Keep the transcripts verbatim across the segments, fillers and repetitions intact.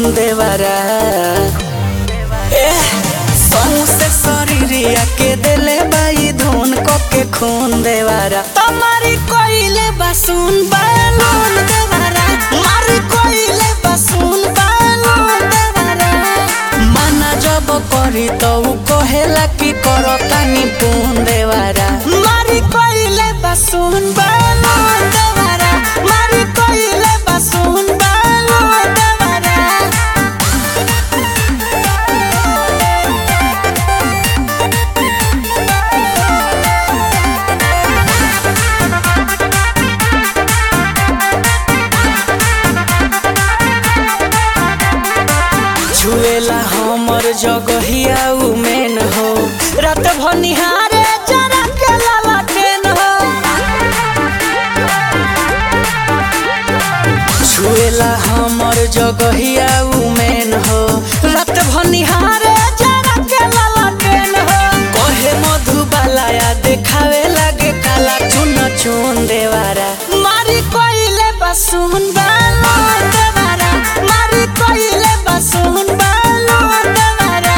देवरा से शरीरिया के दिले बाई धुन को के खून देवरा तुम्हारी कोइले बसुन बालून देवरा मारी कोइले बसुन बालून देवरा माना जब करी तो कहेला कि करो तानी पून देवरा मारी कोइले बसुन बालून देवरा मारी कोइले बसुन बालून देवरा छुएला हमर जगहिया उमेन हो रात भनिहारे जरा के ललटेन हो छुएला हमर जगहिया उमेन हो रात भनिहारे जरा के ललटेन हो कहे मधुबालाया देखावे लागे काला चुन चुन देवारा मारी कोइले बसुन बालून देवारा मारी कोइले बसुन बालून देवारा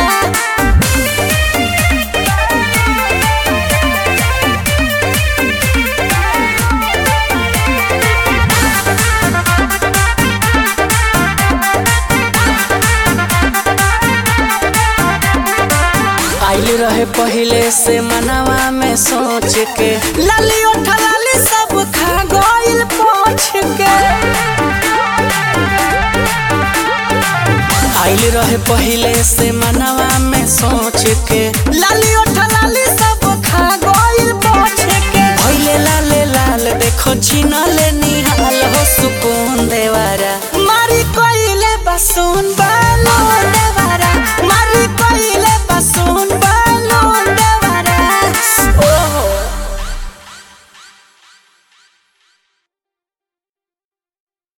आइल रहे पहले से मनवा में सोच के लाली उठा लाली सब खा गइल पोछ के आइल रहे पहले से मनवा में सोच के लाली उठा लाली